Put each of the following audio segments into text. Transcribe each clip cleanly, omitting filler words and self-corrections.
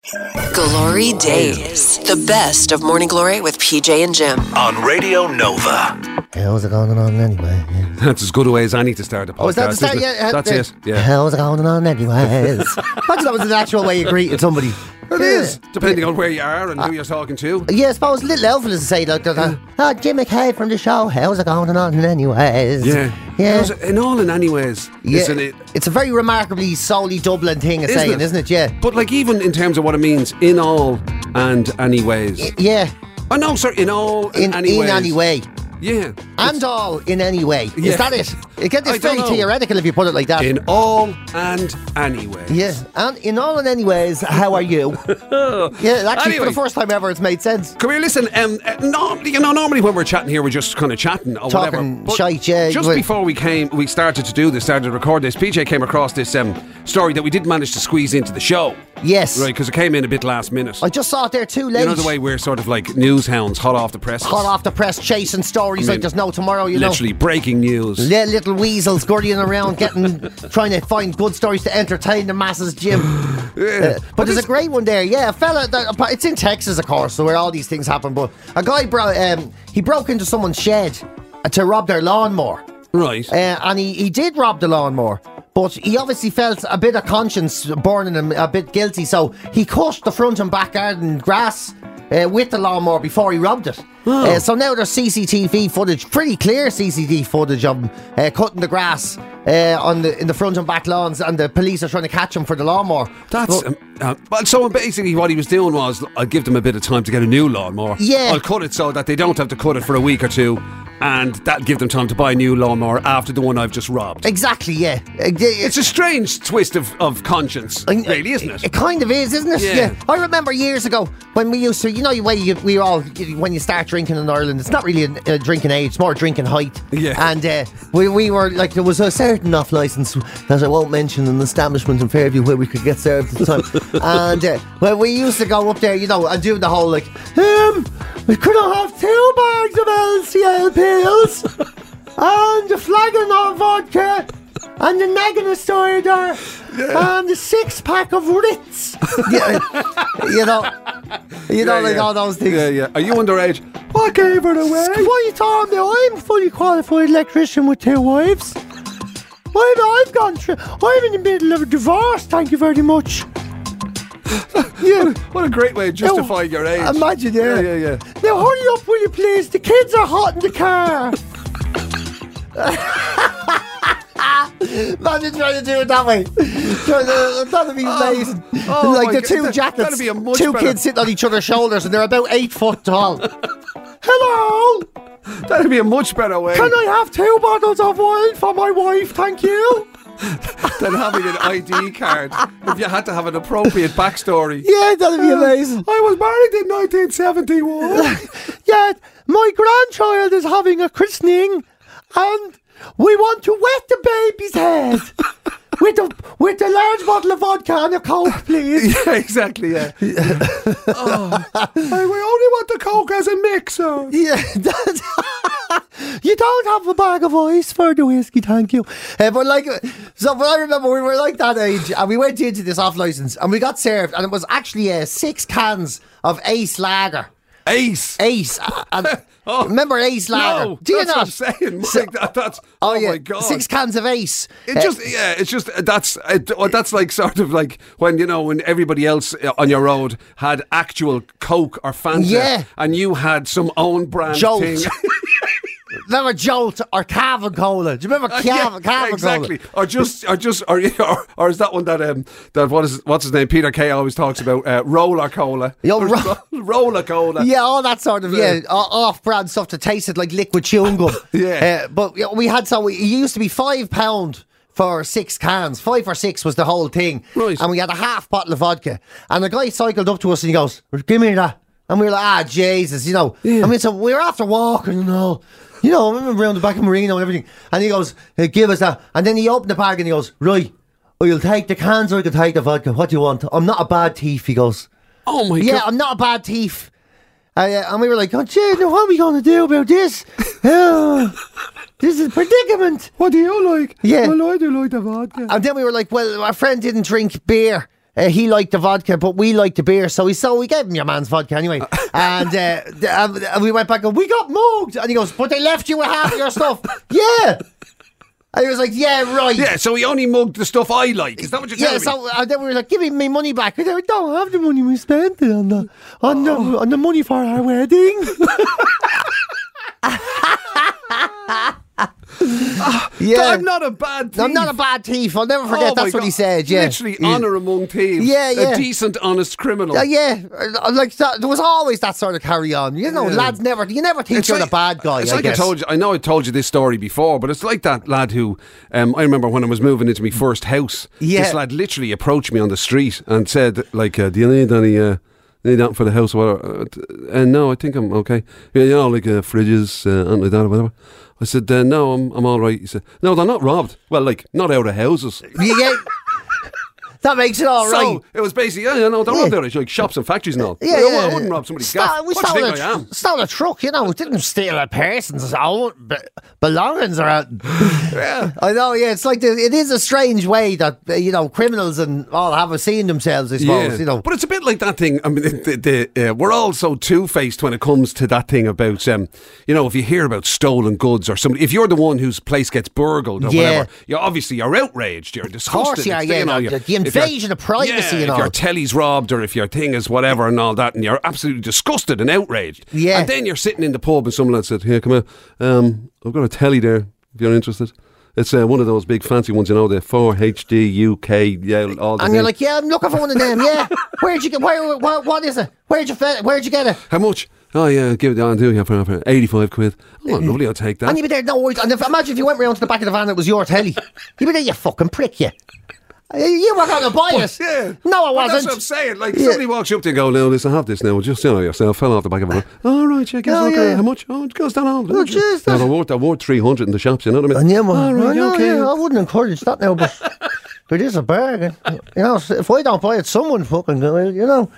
Glory Days. The best of Morning Glory with PJ and Jim. On Radio Nova. How's it going on anyway? That's as good a way as any to start a podcast. Oh, is that the start? Yeah, that's it. Yeah. How's it going on anyways? Imagine that was the natural way you greet somebody. It is, depending on where you are and who you're talking to. Yeah, I suppose little Elvis to say like that. Jim McKay from the show. How's it going on anyways? Yeah. In all and anyways, isn't it? It's a very remarkably solely Dublin thing of saying, isn't it? Yeah. But like even in terms of what it means, in all and anyways. Yeah. Oh no, sorry, in all and anyways. In any way. Yeah. And all in any way. Yeah. Is that it? It gets very theoretical if you put it like that. In all and anyways. Yeah. And in all and anyways, how are you? Yeah, actually, for the first time ever, it's made sense. Come here, listen. Normally when we're chatting here, we're just kind of chatting or talking whatever. Shite, yeah. Just before we started to record this, PJ came across this story that we did manage to squeeze into the show. Yes. Right, because it came in a bit last minute. I just saw it there too late. You know the way we're sort of like news hounds, hot off the press. Hot off the press, chasing stories like there's no tomorrow, literally breaking news. Little weasels scurrying around, trying to find good stories to entertain the masses, Jim. Yeah. But there's a great one there. Yeah, a fella, it's in Texas, of course, so where all these things happen. But a guy broke into someone's shed to rob their lawnmower. Right. And he did rob the lawnmower. But he obviously felt a bit of conscience burning him, a bit guilty, so he cut the front and back garden grass with the lawnmower before he robbed it. Oh. So now there's CCTV footage, pretty clear CCTV footage of him cutting the grass in the front and back lawns, and the police are trying to catch him for the lawnmower. So basically what he was doing was, I'll give them a bit of time to get a new lawnmower. Yeah. I'll cut it so that they don't have to cut it for a week or two, and that'll give them time to buy a new lawnmower after the one I've just robbed. Exactly, yeah. It's a strange twist of conscience, really, isn't it? It kind of is, isn't it? Yeah. I remember years ago when we used to, when you start drinking in Ireland, it's not really a drinking age, it's more drinking height. Yeah. And we were like, there was a certain off licence that I won't mention, an establishment in Fairview where we could get served at the time. And we used to go up there, and do the whole like, we could have 2 bags of LCL pills and a flagon of vodka and a nagging of cider and a 6-pack of Ritz. All those things. Yeah. Are you underage? I gave it away. What are you talking about? I'm a fully qualified electrician with 2 wives. I've gone through. I'm in the middle of a divorce. Thank you very much. Yeah, what a great way of justifying your age. Imagine, yeah. Now hurry up, will you please? The kids are hot in the car. Imagine trying to do it that way. That'd be amazing. Like the 2 jackets, that'd be a much 2 better. Kids sitting on each other's shoulders, and they're about 8 foot tall. Hello. That'd be a much better way. Can I have 2 bottles of wine for my wife? Thank you. Than having an ID card if you had to have an appropriate backstory. Yeah, that'd be amazing. I was married in 1971. Yeah, my grandchild is having a christening and we want to wet the baby's head with a large bottle of vodka and a Coke, please. Yeah, exactly, yeah. We only want the Coke as a mixer. Yeah, you don't have a bag of ice for the whiskey, thank you. But I remember we were like that age, and we went into this off licence, and we got served, and it was actually 6 cans of Ace Lager. Ace. Remember Ace Lager? No, do you not? That's what I'm saying, Mike. My God. 6 cans of Ace. That's like sort of like when everybody else on your road had actual Coke or Fanta, and you had some own brand Jolt. thing. Remember Jolt or Cavern Cola? Do you remember Cavern Cola? Exactly. Or is that one that what's his name? Peter Kay always talks about Roller Cola. Roller Cola. Yeah, all that sort of off-brand stuff that tasted like liquid chewing gum. Yeah. But we had it used to be £5 for 6 cans. 5 or 6 was the whole thing. Right. And we had a half bottle of vodka. And the guy cycled up to us and he goes, "Give me that." And we were like, Jesus, Yeah. I mean, so we were after walking and all. Around the back of Marino and everything. And he goes, "Hey, give us that." And then he opened the bag and he goes, "Right, you'll take the cans or you can take the vodka. What do you want?" "I'm not a bad thief," he goes. Oh my God. Yeah, I'm not a bad thief. And we were like, "Oh, gee, now what are we going to do about this? This is a predicament." What do you like? Yeah. Well, I do like the vodka. And then we were like, well, our friend didn't drink beer. he liked the vodka, but we liked the beer, so we gave him your man's vodka anyway. And we went back and we got mugged. And he goes, but they left you with half of your stuff. Yeah. And he was like, yeah, right. Yeah, so he only mugged the stuff I like. Is that what you're telling me? Yeah, so then we were like, give me my money back. And we don't have the money, we spent it on the money for our wedding. Yeah. I'm not a bad thief. I'm not a bad thief. I'll never forget. That's what he said. Yeah, literally honour among thieves. Yeah. A decent, honest criminal. Yeah. Like that, there was always that sort of carry on. You know, lads you never think you're the bad guy. It's I like guess. I told you. I know I told you this story before, but it's like that lad who I remember when I was moving into my first house. Yeah. This lad literally approached me on the street and said, like, "Do you need any?" Need that for the house or whatever? No, I think I'm okay. Yeah, you know, like fridges and like that or whatever. I said, no, I'm all right. He said, no, they're not robbed. Well, like, not out of houses. Yeah. That makes it all right. So it was basically, they're robbed out of like shops and factories and all. Yeah, I wouldn't rob somebody's gaff. What do you think I am? Stole a truck, you know. We didn't steal a person's own belongings around. Yeah. I know, yeah. It's like, it is a strange way that, criminals and all have seen themselves, I suppose, But it's a bit like that thing. I mean, we're all so two-faced when it comes to that thing about, if you hear about stolen goods or somebody, if you're the one whose place gets burgled or whatever, you're outraged, you're disgusted. Of course, the invasion of privacy and all. If your telly's robbed or if your thing is whatever and all that, and you're absolutely disgusted and outraged. Yeah. And then you're sitting in the pub and someone said, here, come here, I've got a telly there, if you're interested. It's one of those big fancy ones, the 4HD UK, all that. And you're like, I'm looking for one of them, yeah. Where'd you get, what is it? Where'd you get it? How much? Oh yeah, give it on to you for 85 quid. Oh, lovely, I'll take that. And you'd be there, no worries. And imagine if you went round to the back of the van, it was your telly. You'd be there, you fucking prick, you. You were going to buy it. Yeah. No, I wasn't. That's what I'm saying. Like, somebody walks up to you and goes, no, listen, have this now. Just, yourself fell off the back of it. All right, check it out. How much? Oh, it goes down all. Oh, jeez. No, they're worth 300 in the shops, you know what I mean? All right, okay. I wouldn't encourage that now, but it is a bargain. If I don't buy it, someone fucking will,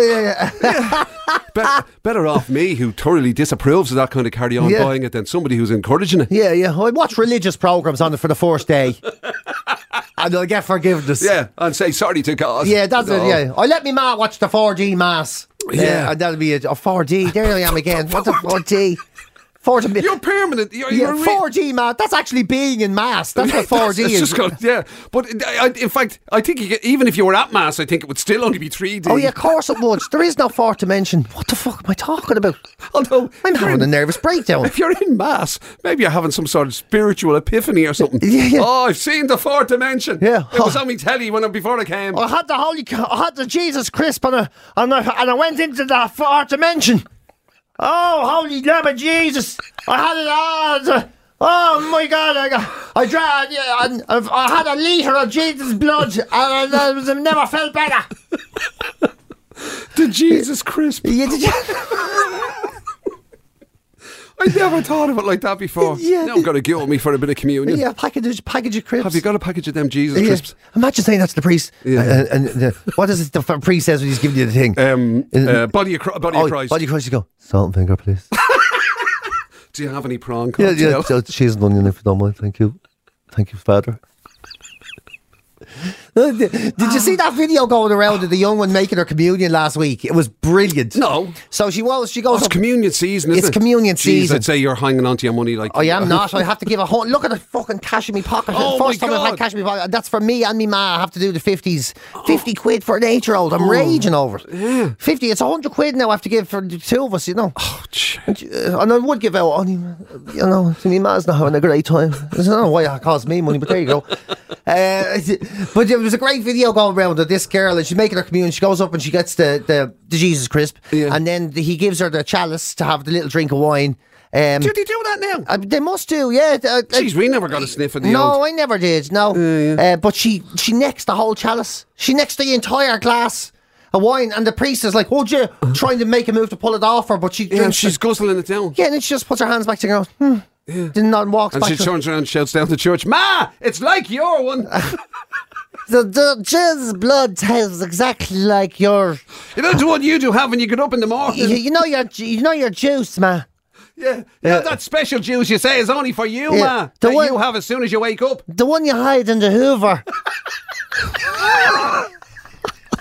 Better off me, who thoroughly disapproves of that kind of carry-on buying it, than somebody who's encouraging it. Yeah. I watch religious programmes on it for the first day. And I'll get forgiveness. Yeah, and say sorry to God. Yeah, that's it, yeah. I let me ma watch the 4D Mass. Yeah. And that'll be a 4D. There I am again. What's a 4D? You're permanent. You're 4G, man. That's actually being in Mass. That's what 4D is. Just called, but in fact, I think even if you were at Mass, I think it would still only be 3D. Oh yeah, of course it would. There is no fourth dimension. What the fuck am I talking about? Although I'm having a nervous breakdown. If you're in Mass, maybe you're having some sort of spiritual epiphany or something. Yeah. Oh, I've seen the fourth dimension. Yeah. It was on me telly before I came. I had the Jesus crisp and I went into the fourth dimension. Oh, holy name of Jesus! I had it all. Oh my God! I had a litre of Jesus' blood, and I never felt better. The Jesus crisp. Yeah, did you? I never thought of it like that before. Yeah. Now I'm going to guilt me for a bit of communion. Yeah, package of crisps. Have you got a package of them Jesus crisps? Imagine saying that to the priest. Yeah. And what does the priest says when he's giving you the thing? Body of Christ. Body of Christ, you go, salt and vinegar, please. Do you have any prawn cocktail? cocktail? Yeah, cheese and onion if you don't mind. Thank you. Thank you, Father. Did you see that video going around of the young one making her communion last week? It was brilliant. No. So she goes. It's communion season, isn't it? It's communion season. I'd say you're hanging on to your money like. I am not. I have to give a whole. Look at the fucking cash in my pocket. Oh, First time I've had cash in my pocket. That's for me and me ma. I have to do the 50s. 50 quid for an 8-year-old. I'm raging over it. Yeah. 50. It's 100 quid now I have to give for the two of us, Oh, and I would give out only, to me ma's not having a great time. I don't know why that cost me money, but there you go. But there was a great video going around of this girl, and she's making her communion. She goes up and she gets the Jesus crisp, and then he gives her the chalice to have the little drink of wine. Do they do that now? They must do, yeah. Jeez, we never got a sniff of the No, I never did, no. But she necks the whole chalice. She necks the entire glass of wine, and the priest is like, oh, yeah, trying to make a move to pull it off her, but she's guzzling it down. Yeah, and then she just puts her hands back together. Then not walks back. And she turns around and shouts down the church, Ma, it's like your one. The Jesus blood tastes exactly like yours. You know the one you do have when you get up in the morning. You know your juice, ma. Yeah, that special juice you say is only for you, ma. That you have as soon as you wake up. The one you hide in the Hoover.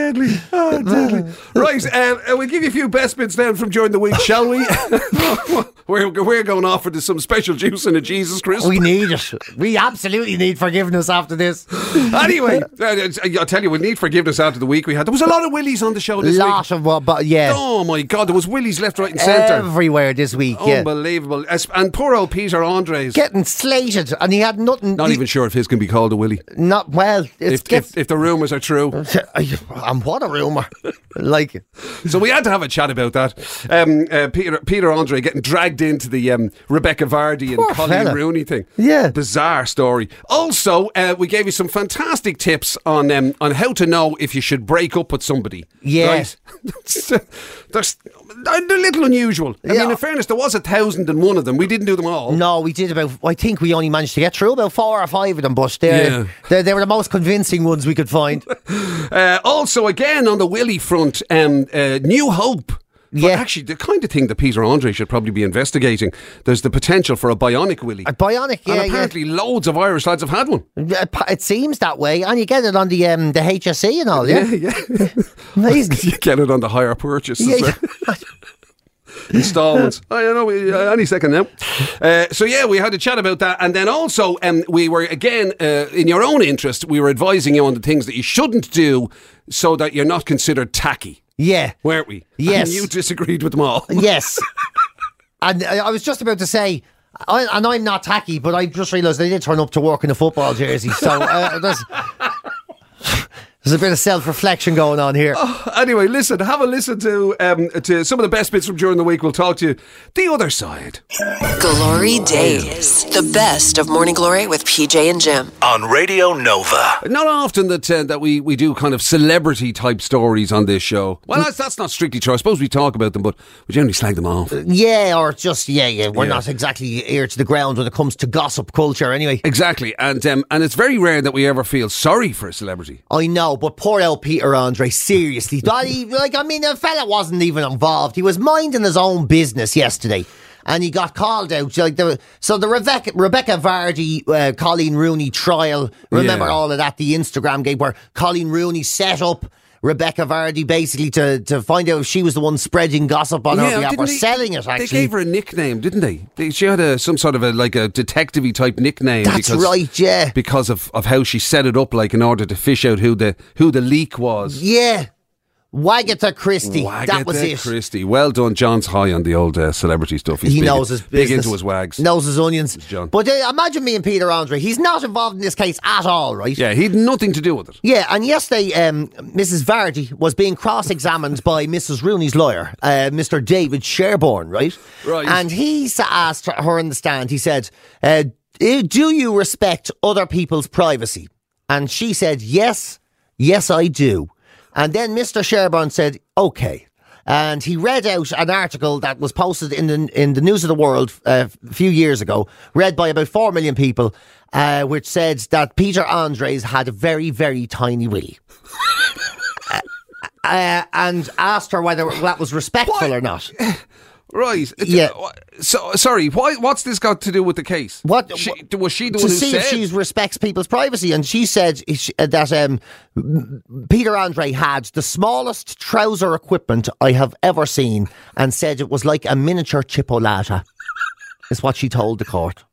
deadly. Oh, deadly. Right, we'll give you a few best bits then from during the week, shall we? We're going off for some special juice and a Jesus Christ. We need it. We absolutely need forgiveness after this. Anyway, I'll tell you, we need forgiveness after the week we had. There was a lot of willies on the show this week. But yeah. Oh my God, there was willies left, right and centre. Everywhere this week, yeah. Unbelievable. And poor old Peter Andres. Getting slated, and he had nothing. Not even sure if his can be called a willie. Not well. If the rumours are true. And what a rumour. Like it. So we had to have a chat about that. Peter Andre getting dragged into the Rebecca Vardy and Colleen Rooney thing. Yeah. Bizarre story. Also, we gave you some fantastic tips on how to know if you should break up with somebody. Yeah. Right? They're a little unusual. I mean, in fairness, there was 1,001 of them. We didn't do them all. No, we did I think we only managed to get through about 4 or 5 of them, but they were the most convincing ones we could find. Also, again, on the Willie front, New Hope. But actually, the kind of thing that Peter Andre should probably be investigating. There's the potential for a bionic willie. A bionic, yeah. And apparently loads of Irish lads have had one. It seems that way. And you get it on the HSE and all, yeah? Yeah. Amazing. You get it on the hire purchase. Yeah. Installments. Any second now. So yeah, we had a chat about that, and then also we were again in your own interest, we were advising you on the things that you shouldn't do so that you're not considered tacky. Yeah, weren't we? Yes, and you disagreed with them all. Yes, and I was just about to say. I'm not tacky, but I just realised I did turn up to work in a football jersey, so there's a bit of self-reflection going on here. Anyway, listen, have a listen to some of the best bits from during the week. We'll talk to you the other side. Glory Days. The best of Morning Glory with PJ and Jim. On Radio Nova. Not often that we do kind of celebrity type stories on this show. Well, that's not strictly true. I suppose we talk about them, but we generally slag them off. Yeah, or just, we're not exactly ear to the ground when it comes to gossip culture anyway. Exactly. And it's very rare that we ever feel sorry for a celebrity. I know. But poor old Peter Andre, seriously. The fella wasn't even involved. He was minding his own business yesterday. And he got called out. The Rebecca Vardy, Colleen Rooney trial. Remember all of that, the Instagram game where Colleen Rooney set up Rebecca Vardy basically to find out if she was the one spreading gossip on her behalf or selling it, actually. They gave her a nickname, didn't they? She had some sort of a detective-y type nickname. That's right, yeah. Because of how she set it up, like in order to fish out who the leak was. Yeah. Wagatha Christie. That was it. Christie. Well done. John's high on the old celebrity stuff. He knows his business. Big into his wags. Knows his onions. John. But imagine me and Peter Andre. He's not involved in this case at all, right? Yeah, he'd nothing to do with it. Yeah, and yesterday, Mrs. Vardy was being cross-examined by Mrs. Rooney's lawyer, Mr. David Sherborne, right? Right. And he asked her in the stand, he said, do you respect other people's privacy? And she said, yes, I do. And then Mr. Sherborne said, OK. And he read out an article that was posted in the News of the World a few years ago, read by about 4 million people, which said that Peter Andres had a very, very tiny willy. And asked her whether that was respectful or not. Right. Yeah. So sorry. What's this got to do with the case? Was she the one who to see said? if she respects people's privacy? And she said that Peter Andre had the smallest trouser equipment I have ever seen, and said it was like a miniature chipolata. Is what she told the court.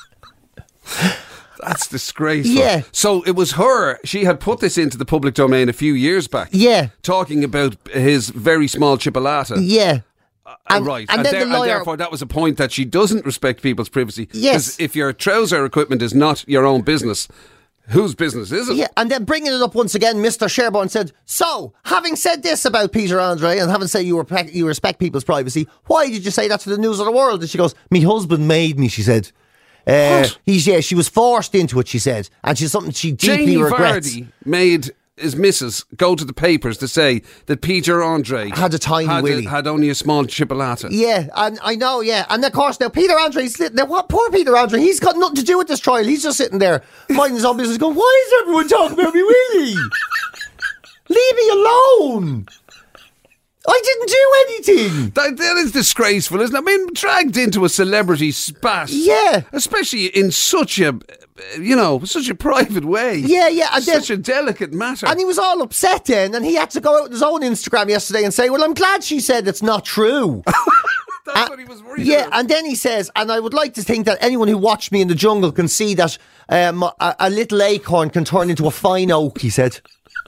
That's disgraceful. Yeah. So it was her. She had put this into the public domain a few years back. Yeah. Talking about his very small chipolata. Yeah. Right. And then the lawyer, and therefore that was a point that she doesn't respect people's privacy. Yes. Because if your trouser equipment is not your own business, whose business is it? Yeah, and then bringing it up once again, Mr. Sherborne said, so, having said this about Peter Andre and having said you respect people's privacy, why did you say that to the News of the World? And she goes, me husband made me, she said. She was forced into it, she said. And she's something she deeply regrets. Jamie Vardy made his missus go to the papers to say that Peter Andre had a tiny willy. Had only a small chipolata. Yeah, and I know, yeah. And of course, now Peter Andre's... Now, what? Poor Peter Andre, he's got nothing to do with this trial. He's just sitting there, minding his own business, going, why is everyone talking about me willy? Leave me alone. I didn't do anything. That is disgraceful, isn't it? I mean, dragged into a celebrity spat. Yeah. Especially in such a, such a private way. Yeah. And Such a delicate matter. And he was all upset then, and he had to go out on his own Instagram yesterday and say, well, I'm glad she said it's not true. That's what he was worried Yeah, about. and then he says, and I would like to think that anyone who watched me in the jungle can see that a little acorn can turn into a fine oak, he said.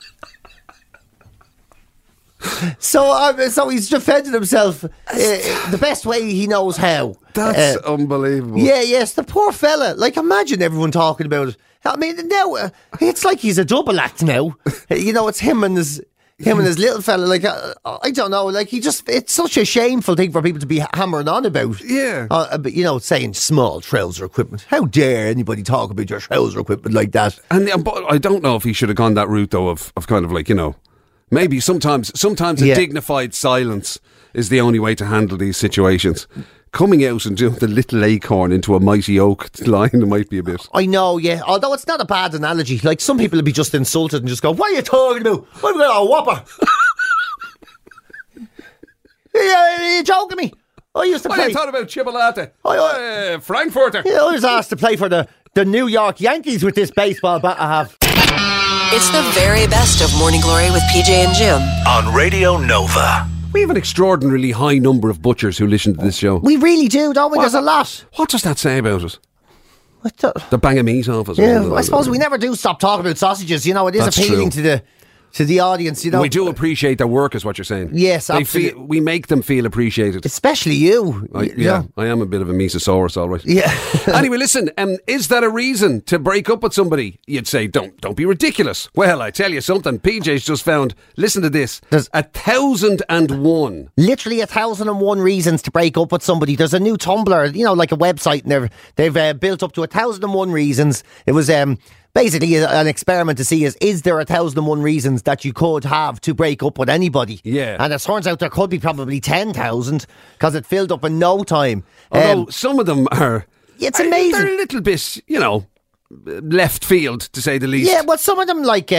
So he's defended himself the best way he knows how. That's unbelievable. Yeah, yes, the poor fella. Like, imagine everyone talking about it. I mean, now it's like he's a double act now. It's him and his little fella. Like, I don't know. Like, it's such a shameful thing for people to be hammering on about. Yeah. But saying small trouser equipment. How dare anybody talk about your trouser equipment like that? And but I don't know if he should have gone that route though of kind of like, maybe sometimes a dignified silence is the only way to handle these situations. Coming out and doing the little acorn into a mighty oak line might be a bit. I know, yeah. Although it's not a bad analogy. Like, some people would be just insulted and just go, what are you talking about? I've got a whopper. Are you joking me? I used to What play. are you talking about, Chipolata? Frankfurter. Yeah, I was asked to play for the New York Yankees with this baseball bat I have. It's the very best of Morning Glory with PJ and Jim. On Radio Nova. We have an extraordinarily high number of butchers who listen to this show. We really do, don't we? There's a lot. What does that say about it? What the? The bang of meat off us. Yeah, I suppose we never do stop talking about sausages. It is That's appealing true. to the audience. We do appreciate their work, is what you're saying. Yes, absolutely. We make them feel appreciated. Especially you. I am a bit of a Mesosaurus, all right. Yeah. Anyway, listen, is that a reason to break up with somebody? You'd say, don't be ridiculous. Well, I tell you something, PJ's just found, listen to this, there's 1,001. Literally 1,001 reasons to break up with somebody. There's a new Tumblr, like a website, and they've built up to 1,001 reasons. It was basically an experiment to see is there 1,001 reasons that you could have to break up with anybody? Yeah. And it turns out there could be probably 10,000 because it filled up in no time. Although some of them are... It's amazing. They're a little bit, left field, to say the least. Yeah, well, some of them,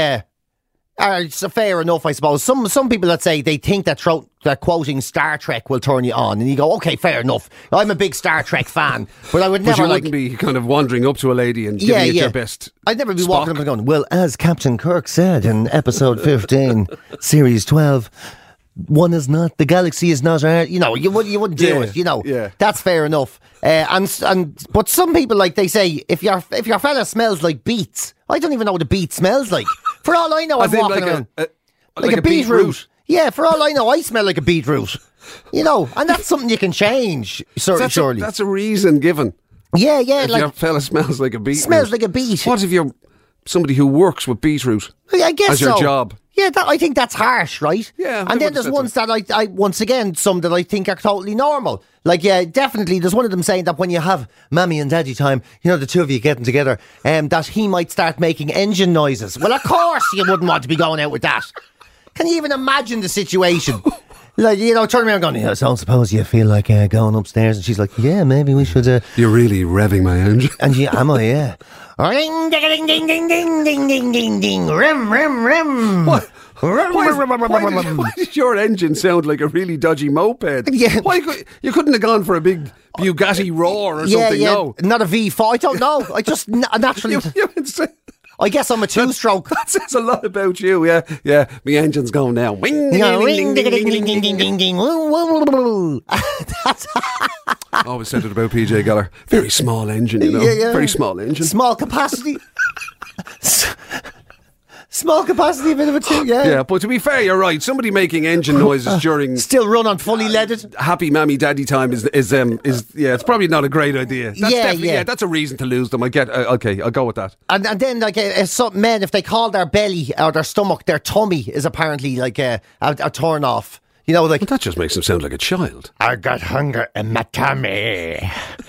are fair enough, I suppose. Some people that say they think that quoting Star Trek will turn you on, and you go, okay, fair enough. I'm a big Star Trek fan, but I would never you wouldn't be kind of wandering up to a lady and giving it your best. I'd never be Spock. walking up and going, well, as Captain Kirk said in episode 15, series 12, one is not, the galaxy is not our, you wouldn't do it, Yeah. That's fair enough. But some people, they say, if your fella smells like beets, I don't even know what a beet smells like. For all I know, I'm walking around like a beetroot. Yeah, for all I know, I smell like a beetroot. And that's something you can change, surely. That's a reason given. Yeah, If your fella smells like a beetroot. Smells like a beet. What if you're somebody who works with beetroot I guess as your so. job? Yeah, I think that's harsh, right? Yeah. And then there's ones that I once again, some that I think are totally normal. Definitely, there's one of them saying that when you have mammy and daddy time, the two of you getting together, that he might start making engine noises. Well, of course you wouldn't want to be going out with that. Can you even imagine the situation? Turn around going, I don't suppose you feel like going upstairs. And she's like, yeah, maybe we should. You're really revving my engine. And am I, yeah. Ring, ding, ding, ding, ding, ding, ding, ding, ding, ding, rim, rim, rim. What? Why did your engine sound like a really dodgy moped? Yeah. You couldn't have gone for a big Bugatti Roar or something, no? Not a V4. I don't know. I just naturally... I guess I'm a two-stroke. That says a lot about you, yeah. Yeah, my engine's going now. Wing, ring, ding, ding, ding, ding, ding, ding, ding. Always said it about PJ Geller. Very small engine, Yeah. Very small engine. Small capacity. Small capacity, a bit of a too, yeah. Yeah, but to be fair, you're right. Somebody making engine noises during still run on fully leaded happy mammy daddy time is it's probably not a great idea. That's that's a reason to lose them. I get okay, I'll go with that. And then some men, if they call their belly or their stomach their tummy, is apparently a turn off. But that just makes them sound like a child. I got hunger in my tummy.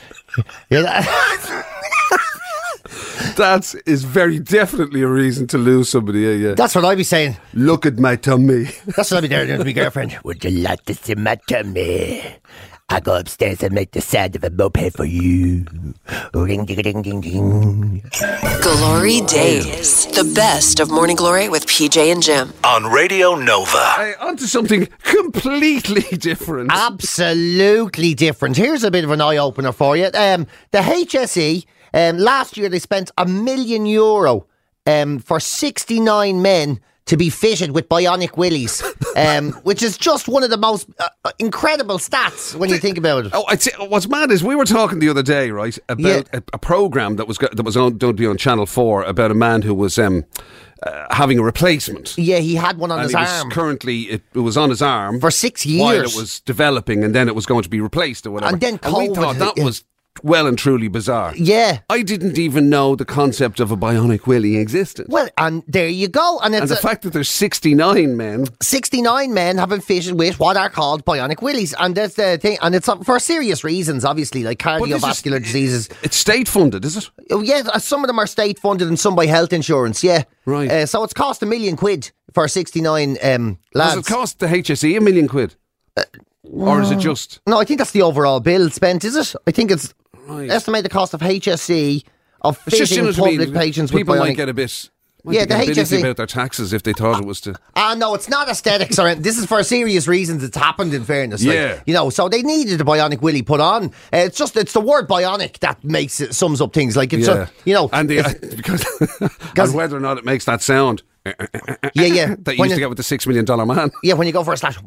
That is very definitely a reason to lose somebody. Yeah. That's what I'd be saying. Look at my tummy. That's what I'd be doing to my girlfriend. Would you like to see my tummy? I go upstairs and make the sound of a moped for you. Ring, ding, ding, ding, ding. Glory Days. The best of Morning Glory with PJ and Jim. On Radio Nova. On to something completely different. Absolutely different. Here's a bit of an eye-opener for you. The HSE, last year they spent €1 million for 69 men to be fitted with bionic willies, which is just one of the most incredible stats when you think about it. Oh, what's mad is we were talking the other day, right, about a programme that was going to be on Channel 4 about a man who was having a replacement. Yeah, he had one on his arm. It was on his arm for 6 years while it was developing, and then it was going to be replaced or whatever. And then COVID, we thought that was well and truly bizarre. Yeah. I didn't even know the concept of a bionic willy existed. Well, and there you go. And the fact that there's 69 men. 69 men have been fitted with what are called bionic willies. And that's the thing. And it's for serious reasons, obviously, like cardiovascular diseases. It's state funded, is it? Oh, yeah, some of them are state funded and some by health insurance, yeah. Right. So it's cost £1 million for 69 lads. Does it cost the HSE £1 million? Or is it just... No, I think that's the overall bill spent, is it? I think it's... Right. Estimate the cost of HSE of fitting public patients with people bionic... might get a bit... Yeah, the HSE about their taxes if they thought it was to... no, it's not aesthetics. This is for serious reasons. It's happened, in fairness. Yeah. Like, so they needed a bionic willy put on. It's the word bionic that makes it, sums up things. Like, it's and because whether or not it makes that sound... that you used to get with the $6 million man. Yeah, when you go for a slash...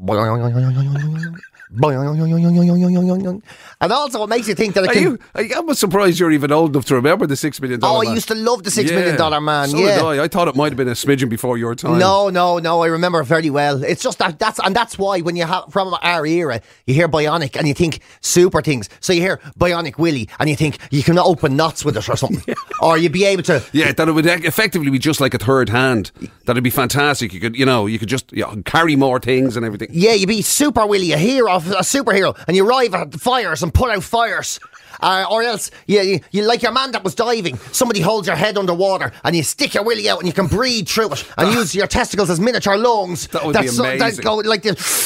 And also it makes you think that it can... I'm surprised you're even old enough to remember the $6 million man. Oh, I used to love the $6 million man. So did I. I thought it might have been a smidgen before your time. No, I remember it very well. It's just that's why when you have, from our era, you hear bionic and you think super things. So you hear bionic willy and you think you can open knots with it or something. Or you'd be able to... Yeah, that it would effectively be just like a third hand. That'd be fantastic. You could just carry more things and everything. Yeah, you'd be super willy, a superhero, and you arrive at fires and put out fires. Or else, you like your man that was diving, somebody holds your head underwater and you stick your willy out and you can breathe through it and use your testicles as miniature lungs. That would be amazing. That go like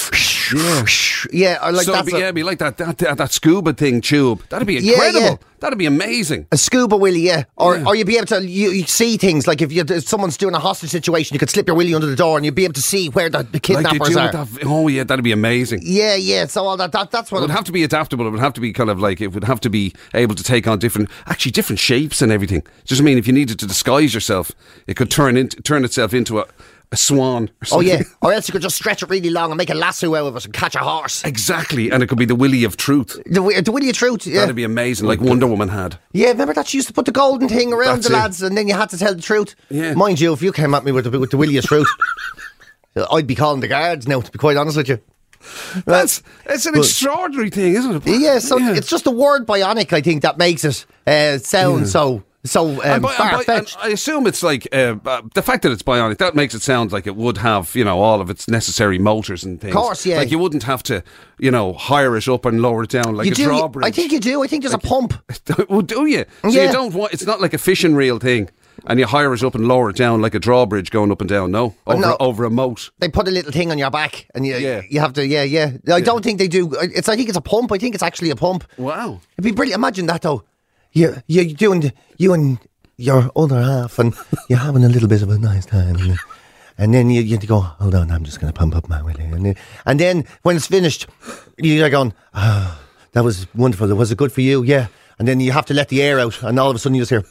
this. Yeah, or like so it'd be like that scuba thing tube. That'd be incredible. Yeah. That'd be amazing. A scuba willy, yeah. Or you'd be able to you see things like if someone's doing a hostage situation, you could slip your willy under the door and you'd be able to see where the kidnappers are. Oh yeah, that'd be amazing. Yeah. So all that's what it would have to be adaptable. It would have to be kind of like, it would have to be able to take on different shapes and everything. Just I mean, if you needed to disguise yourself, it could turn itself into a swan or something. Oh yeah, or else you could just stretch it really long and make a lasso out of it and catch a horse. Exactly, and it could be the willy of truth. The willy of truth, yeah. That'd be amazing, like Wonder Woman had. Yeah, remember that she used to put the golden thing around the lads and then you had to tell the truth. Yeah. Mind you, if you came at me with the willy of truth, I'd be calling the guards now, to be quite honest with you. It's an extraordinary thing, isn't it? Yeah, it's just the word bionic, I think, that makes it sound so far-fetched. I assume it's like the fact that it's bionic, that makes it sound like it would have, all of its necessary motors and things. Of course, yeah. Like you wouldn't have to, hire it up and lower it down like a drawbridge. I think you do. I think there's a pump. Well, do you? So you don't want, it's not like a fishing reel thing. And you hire it up and lower it down like a drawbridge going up and down, over a moat. They put a little thing on your back and you have to, I don't think they do. I think it's a pump. I think it's actually a pump. Wow. It'd be brilliant. Imagine that though. You and your other half and you're having a little bit of a nice time. And then you go, hold on, I'm just going to pump up my willy. And then when it's finished, you're going, that was wonderful. Was it good for you? Yeah. And then you have to let the air out and all of a sudden you just hear...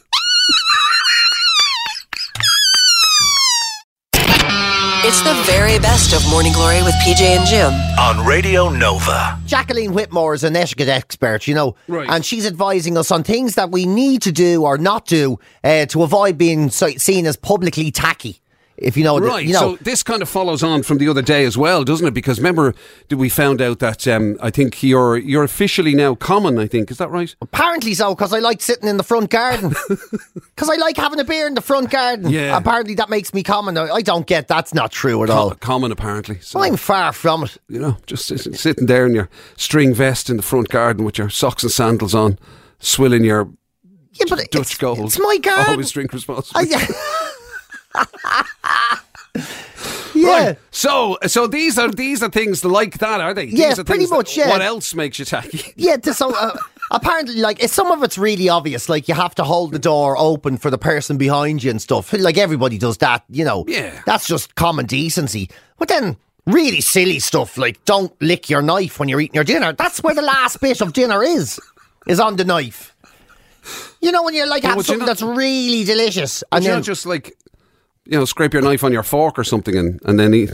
It's the very best of Morning Glory with PJ and Jim. On Radio Nova. Jacqueline Whitmore is an etiquette expert, right. And she's advising us on things that we need to do or not do to avoid being seen as publicly tacky. If you know, right. So this kind of follows on from the other day as well, doesn't it? Because remember, we found out that I think you're officially now common. I think, is that right? Apparently so, because I like sitting in the front garden. Because I like having a beer in the front garden. Yeah. Apparently that makes me common. I don't get that's not true at all. Common, apparently. So, I'm far from it. Just sitting there in your string vest in the front garden with your socks and sandals on, swilling your Dutch Gold. It's my garden. Always drink responsibly. Yeah. Right. So these are things like that, are they? Yeah, These are pretty things much, that- yeah. What else makes you tacky? Yeah, so apparently, like, some of it's really obvious. Like, you have to hold the door open for the person behind you and stuff. Like, everybody does that, you know. Yeah. That's just common decency. But then, really silly stuff like don't lick your knife when you're eating your dinner. That's where the last bit of dinner is on the knife. You know, when you're like, have something that's really delicious. And Would you then not just like, you know, scrape your knife on your fork or something and then eat?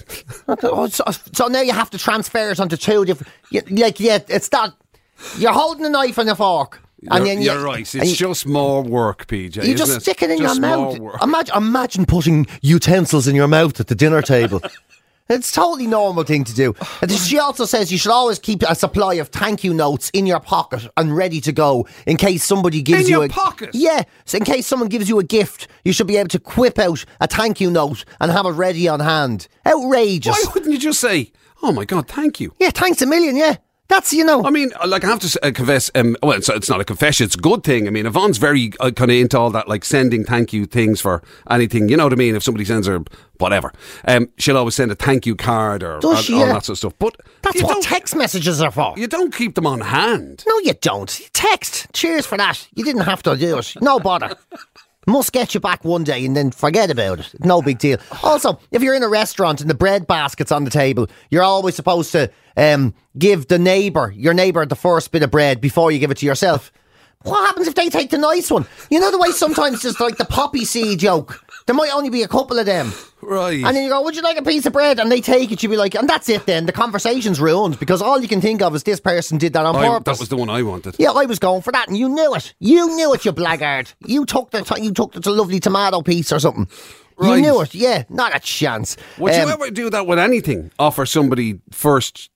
So now you have to transfer it onto two different. It's that you're holding a knife and a fork, and then You're right. It's just more work, PJ. you isn't just it? stick it in Just your more mouth. work. Imagine putting utensils in your mouth at the dinner table. It's a totally normal thing to do. And she also says you should always keep a supply of thank you notes in your pocket and ready to go in case somebody gives In you your pocket? Yeah, so in case someone gives you a gift, you should be able to whip out a thank you note and have it ready on hand. Outrageous. Why wouldn't you just say, "Oh my God, thank you"? Yeah, thanks a million, yeah. That's, you know. I mean, like, I have to confess, well, it's not a confession, it's a good thing. I mean, Yvonne's very kind of into all that, like, sending thank you things for anything, you know what I mean? If somebody sends her whatever, she'll always send a thank you card or all that sort of stuff. But that's what text messages are for. You don't keep them on hand. No, you don't. Text. Cheers for that. You didn't have to do it. No bother. Must get you back one day and then forget about it. No big deal. Also, if you're in a restaurant and the bread basket's on the table, you're always supposed to give your neighbour the first bit of bread before you give it to yourself. What happens if they take the nice one? You know the way sometimes just like the poppy seed joke, there might only be a couple of them. Right. And then you go, would you like a piece of bread? And they take it, you'd be like, and that's it then. The conversation's ruined because all you can think of is this person did that on purpose. That was the one I wanted. Yeah, I was going for that and you knew it. You knew it, you blackguard. You took the lovely tomato piece or something. Right. You knew it, yeah, not a chance. Would you ever do that with anything? Offer somebody first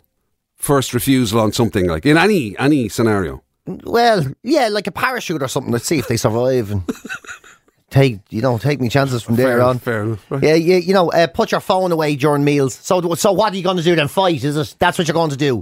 refusal on something, like in any scenario? Well, yeah, like a parachute or something. Let's see if they survive and take me chances from there on. Fair enough. Right. Yeah, put your phone away during meals. So what are you going to do then? Fight? Is it? That's what you're going to do.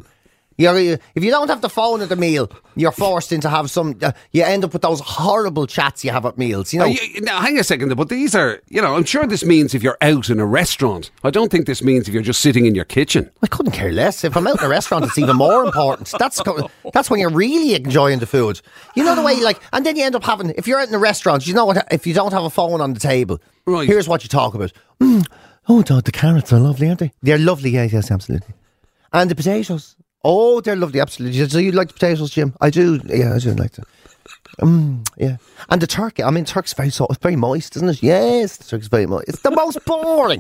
If you don't have the phone at the meal, you're forced into have some. You end up with those horrible chats you have at meals. You know. Now, hang a second. But these are, I'm sure this means if you're out in a restaurant. I don't think this means if you're just sitting in your kitchen. I couldn't care less. If I'm out in a restaurant, it's even more important. That's when you're really enjoying the food. You know the way, like, and then you end up having. If you're out in a restaurant, you know what? If you don't have a phone on the table, right. Here's what you talk about. Oh, the carrots are lovely, aren't they? They're lovely. Yes, absolutely. And the potatoes. Oh, they're lovely, absolutely. Do you like the potatoes, Jim? I do. Yeah, I do like them. Yeah. And the turkey. I mean, turkey's it's very moist, isn't it? Yes, the turkey's very moist. It's the most boring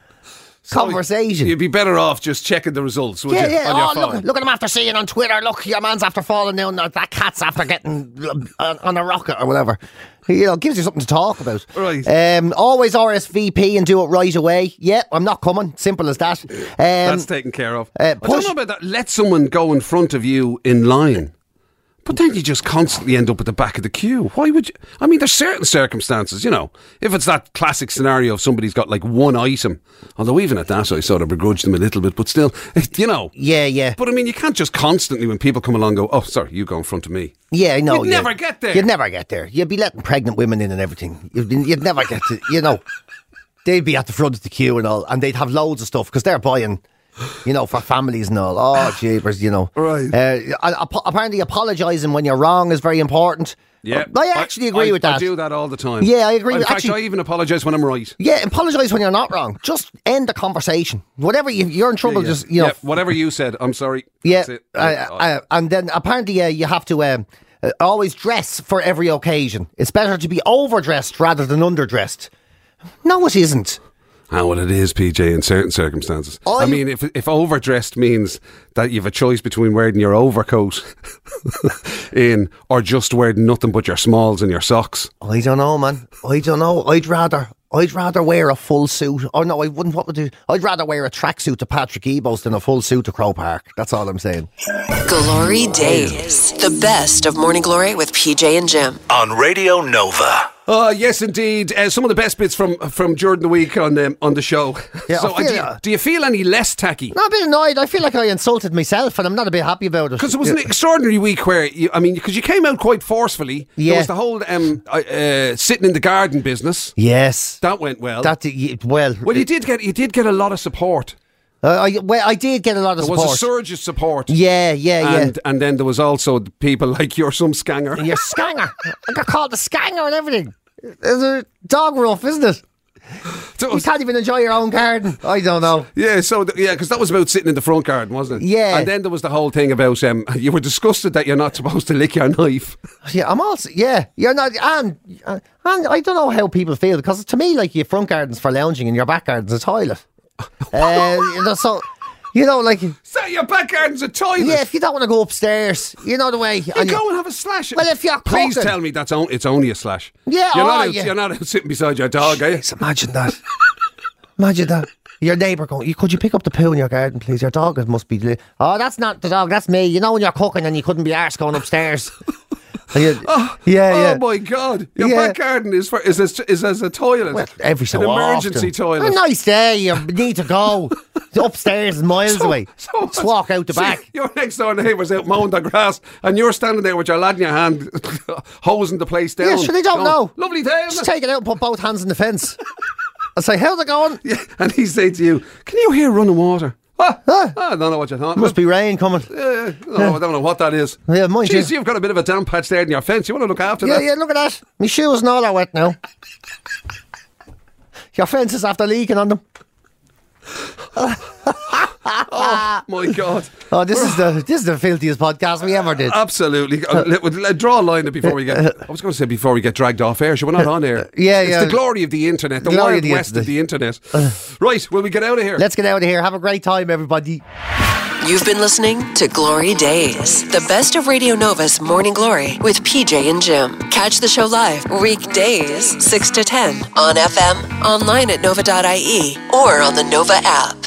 conversation. You'd be better off just checking the results, would you? Yeah. On your phone. Look at him after seeing on Twitter. Look, your man's after falling down. That cat's after getting on a rocket or whatever. Gives you something to talk about. Right. Always RSVP and do it right away. Yeah, I'm not coming. Simple as that. That's taken care of. I don't know about that. Let someone go in front of you in line. But then you just constantly end up at the back of the queue. Why would you? I mean, there's certain circumstances, if it's that classic scenario of somebody's got like one item, although even at that I sort of begrudge them a little bit, but still, Yeah. But I mean, you can't just constantly, when people come along, go, oh, sorry, you go in front of me. Yeah, no. You'd never get there. You'd never get there. You'd be letting pregnant women in and everything. You'd never get to, they'd be at the front of the queue and all, and they'd have loads of stuff because they're buying, for families and all. Oh, jeepers, Right. Apparently apologising when you're wrong is very important. Yeah. I actually agree with that. I do that all the time. Yeah, I agree In with fact, actually, I even apologise when I'm right. Yeah, apologise when you're not wrong. Just end the conversation. Whatever you're in trouble, just, whatever you said, I'm sorry. Yeah. That's it. And then apparently you have to always dress for every occasion. It's better to be overdressed rather than underdressed. No, it isn't. Well, it is, PJ, in certain circumstances. I mean, if overdressed means that you have a choice between wearing your overcoat or just wearing nothing but your smalls and your socks. I don't know, man. I don't know. I'd rather wear a full suit. Oh no, I wouldn't. What would I do? I'd rather wear a tracksuit to Patrick Ebos than a full suit to Croke Park. That's all I'm saying. Glory Days. The best of Morning Glory with PJ and Jim. On Radio Nova. Oh, yes, indeed. Some of the best bits from during the week on the show. Yeah, so, do you feel any less tacky? No, I'm a bit annoyed. I feel like I insulted myself, and I'm not a bit happy about it. Because it was an extraordinary week where, because you came out quite forcefully. Yeah. There was the whole sitting in the garden business. Yes. That went well. Well, you did get a lot of support. I did get a lot of there support. There was a surge of support. Yeah. And then there was also people like you're some scanger. You're scanger. I got called a scanger and everything. It's a dog rough, isn't it? So you can't even enjoy your own garden. I don't know. Yeah, because that was about sitting in the front garden, wasn't it? Yeah. And then there was the whole thing about you were disgusted that you're not supposed to lick your knife. Yeah, I'm also you're not, and I don't know how people feel, because to me, like, your front garden's for lounging and your back garden's a toilet. So. Like... So your back garden's a toilet? Yeah, if you don't want to go upstairs, you know the way... You go and have a slash. Well, if you're cooking... Please tell me it's only a slash. Yeah, You're not out sitting beside your dog, are you? Imagine that. Imagine that. Your neighbour going, could you pick up the poo in your garden, please? Your dog must be... Oh, that's not the dog, that's me. You know when you're cooking and you couldn't be arsed going upstairs. Oh my God! Your back garden is as a toilet. Well, every so an often. Emergency toilet. A nice day. You need to go. Upstairs is miles away. Just walk out the back. Your next door neighbour's out mowing the grass, and you're standing there with your lad in your hand, hosing the place down. Yeah, sure, they don't know. Lovely day. Just take it out and put both hands in the fence. I'll say, how's it going? Yeah, and he say to you, "Can you hear running water?" I don't know what you're talking about. Must be rain coming. I don't know what that is. Yeah, mind you. You've got a bit of a damp patch there in your fence. You want to look after that? Yeah, look at that. My shoes and all are wet now. Your fence is after leaking on them. Oh my God! Oh, this is the filthiest podcast we ever did. Absolutely. Draw a line before we get. I was going to say before we get dragged off air. So we're not on air. It's the glory of the internet. The wild west of the internet. Right. Will we get out of here? Let's get out of here. Have a great time, everybody. You've been listening to Glory Days, the best of Radio Nova's Morning Glory with PJ and Jim. Catch the show live weekdays 6 to 10 on FM, online at nova.ie, or on the Nova app.